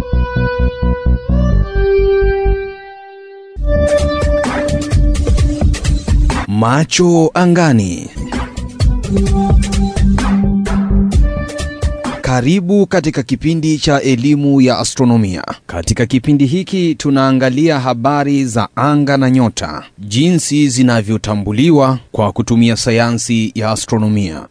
Macho angani. Karibu katika kipindi cha elimu ya astronomia. Katika kipindi hiki tunaangalia habari za anga na nyota, jinsi zinavyotambuliwa kwa kutumia sayansi ya astronomia.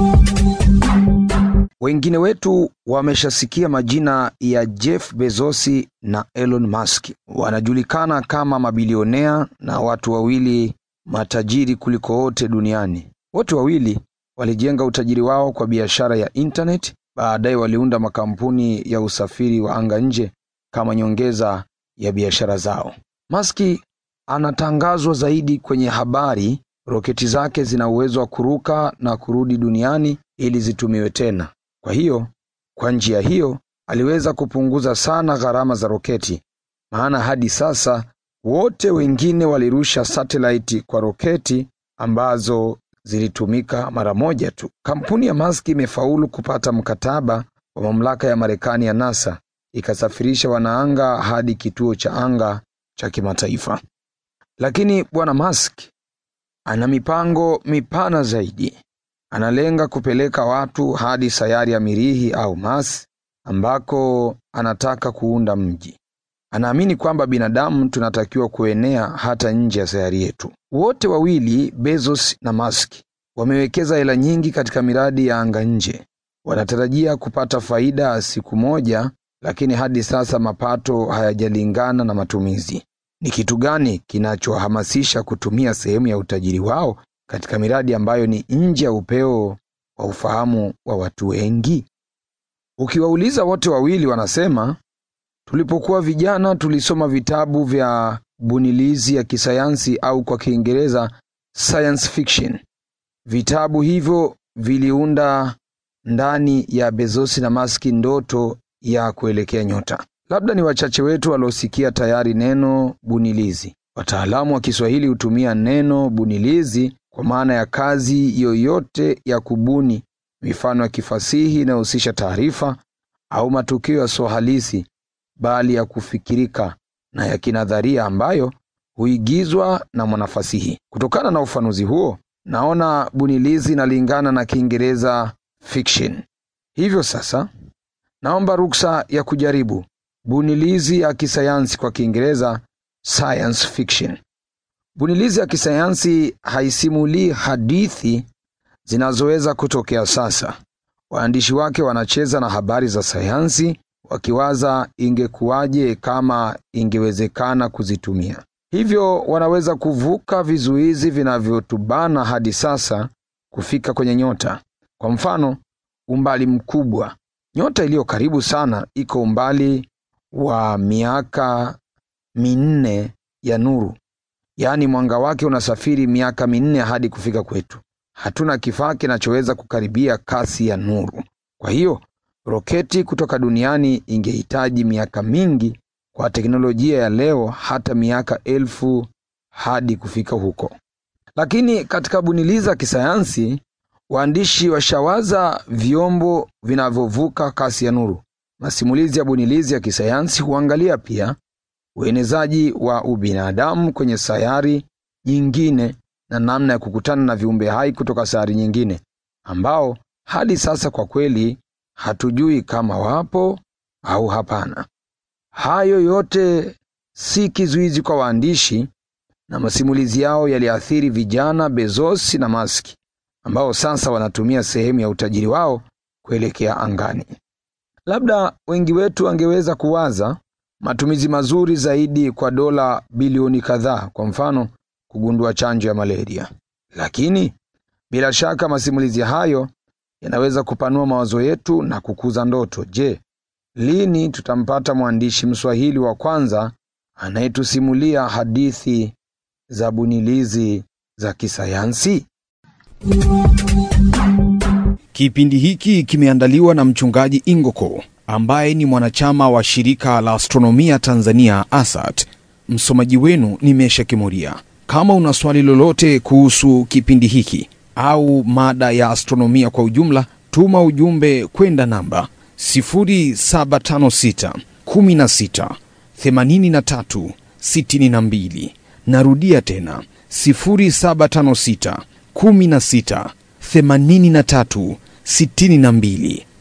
Wengine wetu wameshasikia majina ya Jeff Bezos na Elon Musk. Wanajulikana kama mabilionea na watu wawili matajiri kuliko wote duniani. Wote wawili walijenga utajiri wao kwa biashara ya internet. Baadaye waliunda makampuni ya usafiri wa anga nje kama nyongeza ya biashara zao. Musk anatangazwa zaidi kwenye habari. Roketi zake zina uwezo wa kuruka na kurudi duniani ili zitumiwe tena. Kwa njia hiyo aliweza kupunguza sana gharama za roketi, maana hadi sasa wote wengine walirusha satellite kwa roketi ambazo zilitumika mara moja tu. Kampuni ya Musk imefaulu kupata mkataba wa mamlaka ya Marekani ya NASA, ikasafirisha wanaanga hadi kituo cha anga cha kimataifa. Lakini bwana Musk ana mipango mipana zaidi. Analenga kupeleka watu hadi sayari ya Mirihi au Mars, ambako anataka kuunda mji. Anaamini kwamba binadamu tunatakiwa kuenea hata nje ya sayari yetu. Wote wawili, Bezos na Musk, wamewekeza hela nyingi katika miradi ya anga nje. Wanatarajia kupata faida siku moja, lakini hadi sasa mapato hayajalingana na matumizi. Ni kitu gani kinachohamasisha kutumia sehemu ya utajiri wao katika miradi ambayo ni nje ya upeo wa ufahamu wa watu wengi? Ukiwauliza wote wawili wanasema, tulipokuwa vijana tulisoma vitabu vya bunilizi ya kisayansi au kwa Kiingereza science fiction. Vitabu hivyo viliunda ndani ya Bezos na Musk ndoto ya kuelekea nyota. Labda ni wachache wetu waliosikia tayari neno bunilizi. Wataalamu wa Kiswahili hutumia neno bunilizi kwa maana ya kazi yoyote ya kubuni mifano ya kifasihi inayohusisha taarifa au matukio yasiyo halisi bali ya kufikirika na ya kinadharia ambayo huigizwa na mwanafasihi. Kutokana na ufanuzi huo, naona bunilizi inalingana na Kiingereza fiction. Hivyo sasa, naomba ruksa ya kujaribu bunilizi ya kisayansi, kwa Kiingereza science fiction. Bunilizi ya kisayansi haisimulii hadithi zinazoweza kutokea sasa. Waandishi wake wanacheza na habari za sayansi, wakiwaza ingekuwaje kama ingewezekana kuzitumia. Hivyo wanaweza kuvuka vizuizi vinavyotubana hadi sasa kufika kwenye nyota. Kwa mfano, umbali mkubwa. Nyota iliyo karibu sana iko umbali wa miaka 4 ya nuru. Yaani mwanga wake unasafiri miaka 4 hadi kufika kwetu. Hatuna kifaa kinachoweza kukaribia kasi ya nuru. Kwa hiyo roketi kutoka duniani ingehitaji miaka mingi, kwa teknolojia ya leo hata miaka 1000 hadi kufika huko. Lakini katika bunilizi ya kisayansi, waandishi washawaza vyombo vinavyovuka kasi ya nuru. Masimulizi ya bunilizi ya kisayansi huangalia pia uenezaji wa ubinadamu kwenye sayari nyingine na namna ya kukutana na viumbe hai kutoka sayari nyingine ambao hadi sasa kwa kweli hatujui kama wapo au hapana. Hayo yote si kizuizi kwa waandishi, na masimulizi yao yaliathiri vijana Bezos na Musk ambao sasa wanatumia sehemu ya utajiri wao kuelekea angani. Labda wengi wetu angeweza kuwaza matumizi mazuri zaidi kwa dola bilioni kadhaa, kwa mfano kugundua chanjo ya malaria. Lakini bila shaka masimulizi hayo yanaweza kupanua mawazo yetu na kukuza ndoto. Je, lini tutampata mwandishi Mswahili wa kwanza anayetusimulia hadithi za bunilizi za kisayansi? Kipindi hiki kimeandaliwa na mchungaji Ingoko ambaye ni mwanachama wa shirika la astronomia Tanzania ASAT. Msomaji wenu ni Mesha Kimuria. Kama una swali lolote kuhusu kipindi hiki au mada ya astronomia kwa ujumla, tuma ujumbe kwenda namba 0756 16 83 62. Narudia tena 0756 16 83 62.